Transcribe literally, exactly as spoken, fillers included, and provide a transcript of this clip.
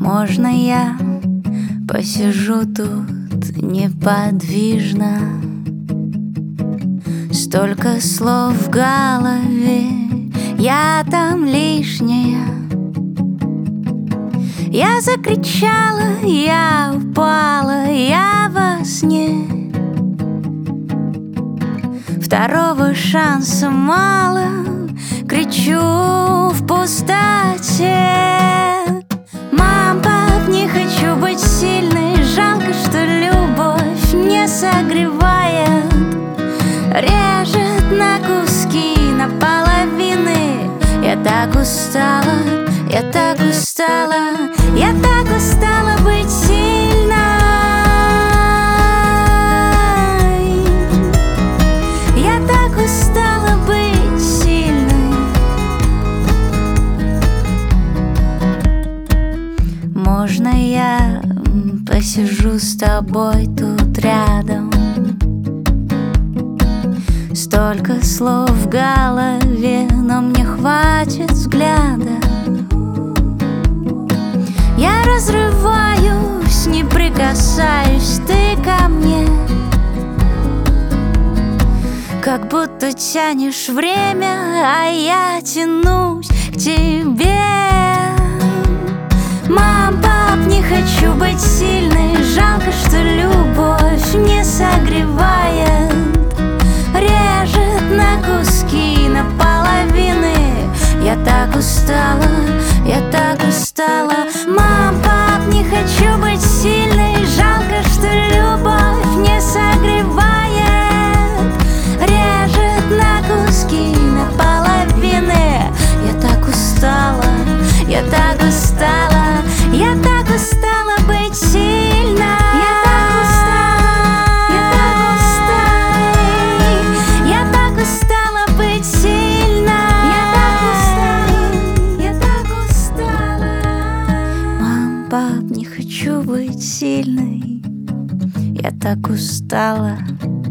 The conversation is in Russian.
Можно я посижу тут неподвижно? Столько слов в голове, я там лишняя. Я закричала, я упала, я во сне. Второго шанса мало, кричу в пустоте. Мам, пап, не хочу быть сильной, жалко, что любовь не согревает, режет на куски, на половины. Я так устала, я так устала, я так устала быть сильной. Я так устала быть сильной. Можно я посижу с тобой тут рядом? Столько слов в голове, но мне хватит взгляда. Я разрываюсь, не прикасаюсь, ты ко мне, как будто тянешь время, а я тянусь к тебе. Мам, пап, не хочу быть сильной, жалко, что любовь не согревает, режет на куски, на половины. Я так устала, я так устала. Мам, пап, не хочу быть сильной, жалко, что любовь не согревает, режет на куски, на половины. Я так устала, я так устала, я так устала быть сильной. Я так устала, я так устала, я так устала быть сильной. Я так устала, я так устала. Мам, пап, не хочу быть сильной, я так устала.